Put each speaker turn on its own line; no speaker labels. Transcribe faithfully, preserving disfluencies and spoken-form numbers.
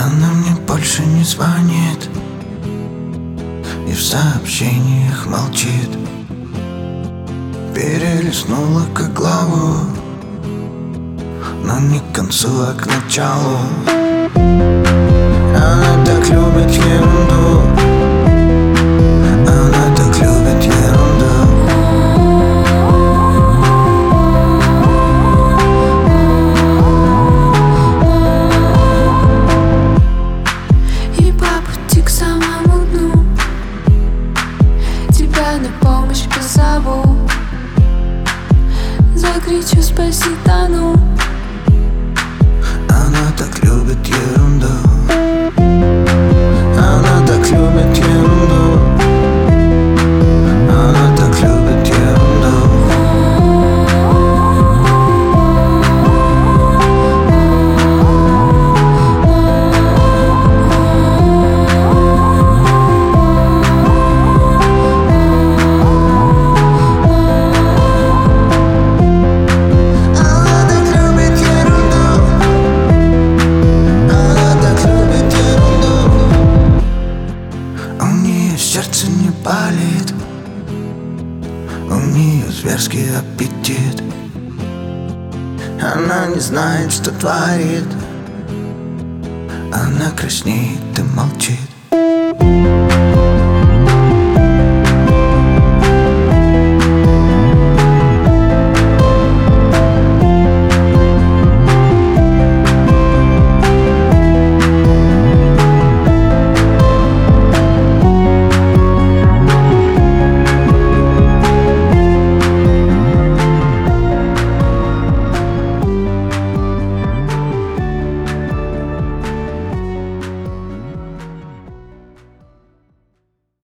Она мне больше не звонит и в сообщениях молчит. Перелистнула как главу, но не к концу, а к началу. Она так любит ерунду, она так любит ерунду.
И по пути к самому дну тебя на помощь позову. Закричу «спаси, тону».
Она так любит ерунду, она так любит ерунду, она так любит ерунду. Сердце не болит, у нее зверский аппетит. Она не знает, что творит, она краснеет и молчит.